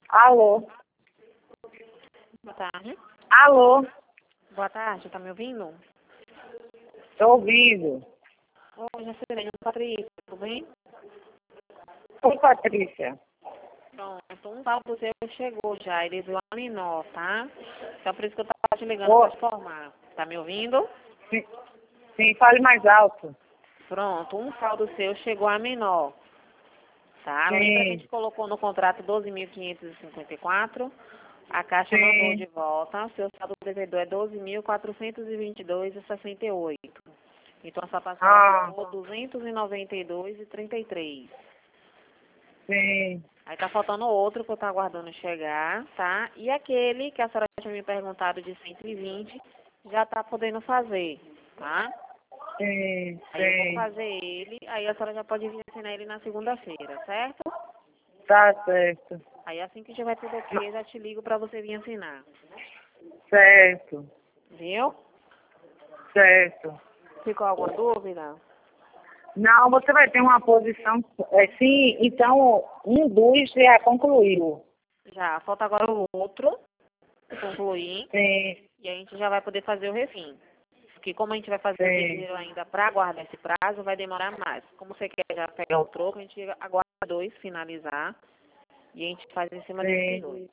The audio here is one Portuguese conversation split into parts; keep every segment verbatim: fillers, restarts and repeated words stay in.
Alô? Boa tarde. Alô? Boa tarde, tá me ouvindo? Tô ouvindo. Oi, Jacirene, Patrícia, tudo bem? Oi, Patrícia. Pronto, um tal do seu chegou já, ele examinou, tá? Então por isso que eu tava te ligando Ô, pra te informar. Tá me ouvindo? sim, sim, fale mais alto. Pronto, um saldo seu chegou a menor, tá? Lembra que a Sim, gente colocou no contrato doze mil quinhentos e cinquenta e quatro? A Caixa mandou de sim. volta, o seu saldo devedor é doze mil quatrocentos e vinte e dois e sessenta e oito. Então essa parcela Ah, ficou duzentos e noventa e dois e trinta e três. sim, Aí tá faltando outro que eu tô aguardando chegar, tá? E aquele que a senhora tinha me perguntado de cento e vinte, já tá podendo fazer, tá? sim, Aí eu vou sim. fazer ele, aí a senhora já pode vir assinar ele na segunda-feira, certo? Tá certo. Aí assim que tiver tudo ok, eu já te ligo pra você vir assinar. Certo, Viu? certo. Ficou alguma dúvida? Não, você vai ter uma posição. É, sim, então um dos já concluiu. Já, falta agora o outro, concluir, Sim, e a gente já vai poder fazer o refim. Porque como a gente vai fazer o sim, pedido ainda para aguardar esse prazo, vai demorar mais. Como você quer já pegar o troco, a gente aguarda dois finalizar e a gente faz em cima desses sim, dois.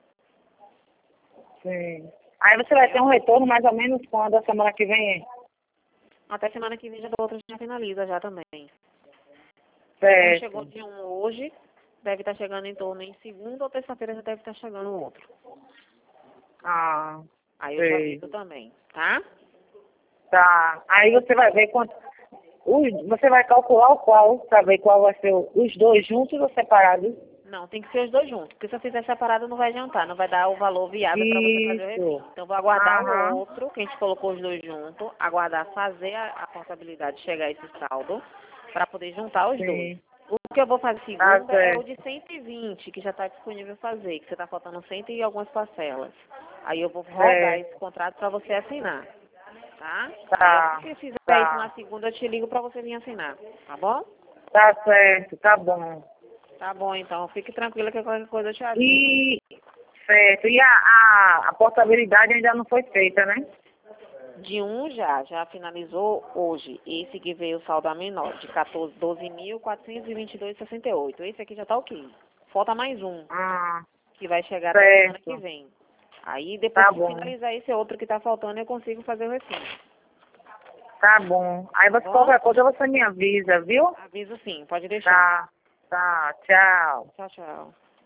sim. Aí você vai ter Entendeu? um retorno mais ou menos quando a semana que vem? Até semana que vem já do outro já finaliza já também. Porque como chegou Certo. de um hoje, deve estar chegando em torno em segunda ou terça-feira já deve estar chegando o outro. Ah, Aí eu te sei. aviso também, tá? Tá. Aí você vai ver quanto. Os, você vai calcular o qual, para ver qual vai ser o- os dois juntos ou separados? Não, tem que ser os dois juntos, porque se eu fizer separado não vai adiantar, não vai dar o valor viável para você fazer o refim. Isso. Então vou aguardar o Aham. outro, que a gente colocou os dois juntos, aguardar fazer a, a contabilidade, chegar a esse saldo, para poder juntar os dois. Sim. O que eu vou fazer Tá segunda é o de certo. cento e vinte, que já está disponível fazer, que você está faltando cento e algumas parcelas. Aí eu vou rodar esse Certo. contrato para você assinar, tá? Aí assim Tá. que fizer isso na Tá. segunda, eu te ligo para você vir assinar, tá bom? Tá certo. Tá bom. Tá bom, então. Fique tranquila que qualquer coisa eu te aviso. E. Certo. E a, a, a portabilidade ainda não foi feita, né? De um já, já finalizou hoje. Esse que veio o saldo a menor, de doze mil quatrocentos e vinte e dois e sessenta e oito. Esse aqui já tá ok. Falta mais um, Ah, que vai chegar até semana que certo. vem. Aí, depois Tá que bom. finalizar esse outro que tá faltando, eu consigo fazer o refim. Tá bom. Aí Tá você bom? qualquer coisa você me avisa, viu? Aviso sim, pode deixar. Tá. Tá. Tchau. Tchau, tchau.